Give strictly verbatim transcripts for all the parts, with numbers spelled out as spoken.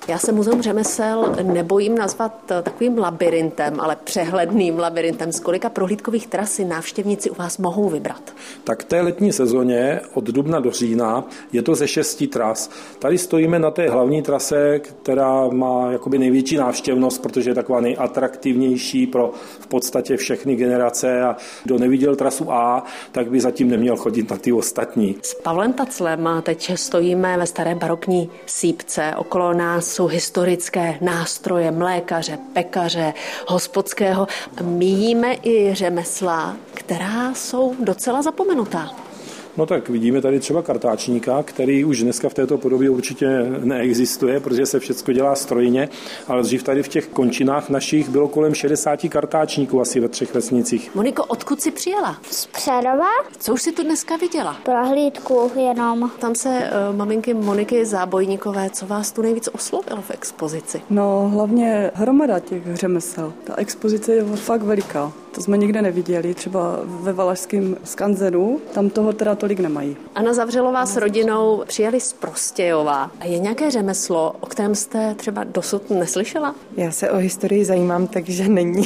Já se Muzeum řemesel nebojím nazvat takovým labirintem, ale přehledným labirintem. Z kolika prohlídkových tras si návštěvníci u vás mohou vybrat? Tak v té letní sezóně od dubna do října je to ze šesti tras. Tady stojíme na té hlavní trase, která má jakoby největší návštěvnost, protože je taková nejatraktivnější pro v podstatě všechny generace a kdo neviděl trasu A, tak by zatím neměl chodit na ty ostatní. S Pavlem Taclem teď stojíme ve staré barokní sýpce. Okolo nás jsou historické nástroje mlékaře, pekaře, hospodského. Míjíme i řemesla, která jsou docela zapomenutá. No tak vidíme tady třeba kartáčníka, který už dneska v této podobě určitě neexistuje, protože se všechno dělá strojně, ale dřív tady v těch končinách našich bylo kolem šedesáti kartáčníků asi ve třech vesnicích. Moniko, odkud jsi přijela? Z Přerova. Co už jsi tu dneska viděla? Prohlídku jenom. Tam se uh, maminky Moniky Zábojníkové, co vás tu nejvíc oslovilo v expozici? No hlavně hromada těch řemesel. Ta expozice je fakt veliká. To jsme nikde neviděli, třeba ve Valašském skanzenu, tam toho teda tolik nemají. Anna Zavřelová s rodinou přijeli z Prostějova. A je nějaké řemeslo, o kterém jste třeba dosud neslyšela? Já se o historii zajímám, takže není.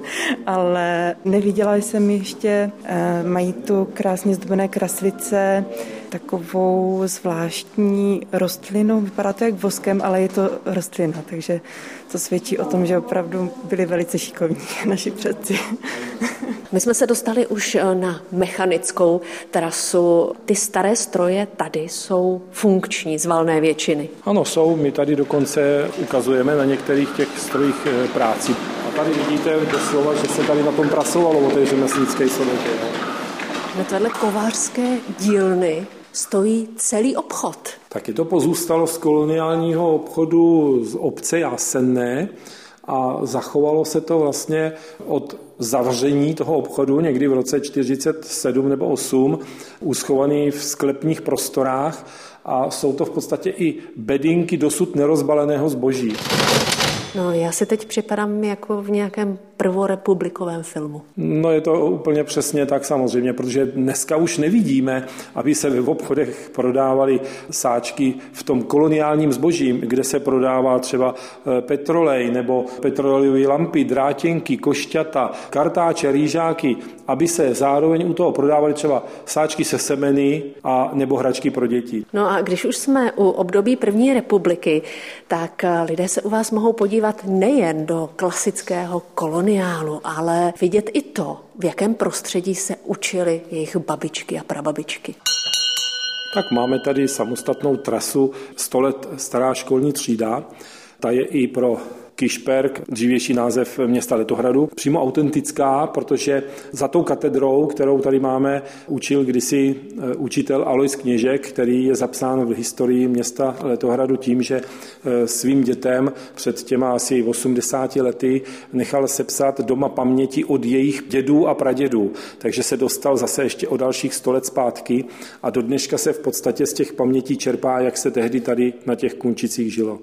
Ale neviděla jsem ještě, mají tu krásně zdobené kraslice, takovou zvláštní rostlinu. Vypadá to jak voskem, ale je to rostlina, takže to svědčí o tom, že opravdu byli velice šikovní naši předci. My jsme se dostali už na mechanickou trasu. Ty staré stroje tady jsou funkční z valné většiny. Ano, jsou. My tady dokonce ukazujeme na některých těch strojích práci. A tady vidíte doslova, že se tady na tom pracovalo o té řemeslnické sobotě. Hned vedle kovářské dílny stojí celý obchod. Tak je to pozůstalo z koloniálního obchodu z obce Jásenné a zachovalo se to vlastně od zavření toho obchodu někdy v roce čtyřicet sedm nebo osm, uschovaný v sklepních prostorách a jsou to v podstatě i bedinky dosud nerozbaleného zboží. No, já si teď připadám jako v nějakém prvorepublikovém filmu. No je to úplně přesně tak samozřejmě, protože dneska už nevidíme, aby se v obchodech prodávaly sáčky v tom koloniálním zbožím, kde se prodává třeba petrolej nebo petrolejové lampy, drátěnky, košťata, kartáče, rýžáky, aby se zároveň u toho prodávaly třeba sáčky se semeny a nebo hračky pro děti. No a když už jsme u období první republiky, tak lidé se u vás mohou podívat nejen do klasického koloniálu, ale vidět i to, v jakém prostředí se učili jejich babičky a prababičky. Tak máme tady samostatnou trasu sto let stará školní třída. Ta je i pro Kišperk, dřívější název města Letohradu, přímo autentická, protože za tou katedrou, kterou tady máme, učil kdysi učitel Alois Kněžek, který je zapsán v historii města Letohradu tím, že svým dětem před těma asi osmdesáti lety nechal sepsat doma paměti od jejich dědů a pradědů. Takže se dostal zase ještě o dalších sto let zpátky a do dneška se v podstatě z těch pamětí čerpá, jak se tehdy tady na těch Kunčicích žilo.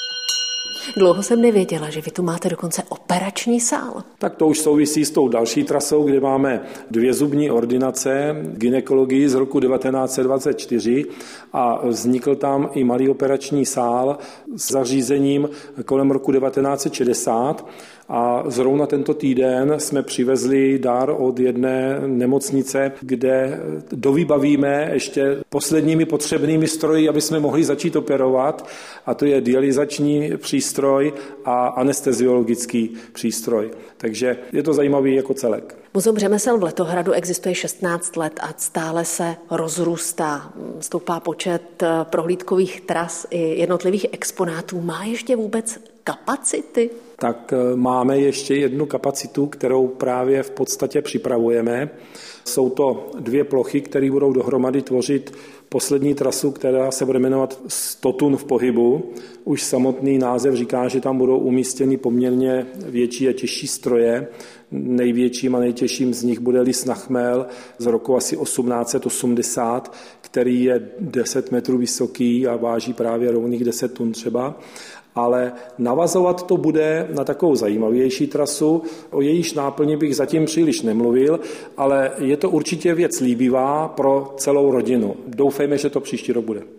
Dlouho jsem nevěděla, že vy tu máte dokonce operační sál. Tak to už souvisí s tou další trasou, kde máme dvě zubní ordinace gynekologii z roku devatenáct set dvacet čtyři a vznikl tam i malý operační sál s zařízením kolem roku devatenáct set šedesát. A zrovna tento týden jsme přivezli dár od jedné nemocnice, kde dovybavíme ještě posledními potřebnými stroji, aby jsme mohli začít operovat. A to je dialyzační přístroj a anesteziologický přístroj. Takže je to zajímavý jako celek. Muzeum řemesel v Letohradu existuje šestnáct let a stále se rozrůstá. Stoupá počet prohlídkových tras i jednotlivých exponátů. Má ještě vůbec kapacity? Tak máme ještě jednu kapacitu, kterou právě v podstatě připravujeme. Jsou to dvě plochy, které budou dohromady tvořit poslední trasu, která se bude jmenovat sto tun v pohybu. Už samotný název říká, že tam budou umístěny poměrně větší a těžší stroje. Největším a nejtěžším z nich bude lis na chmel z roku asi osmnáct set osmdesát, který je deset metrů vysoký a váží právě rovných deset tun třeba. Ale navazovat to bude na takovou zajímavější trasu. O jejíž náplni bych zatím příliš nemluvil, ale je to určitě věc líbivá pro celou rodinu. Doufejme, že to příští rok bude.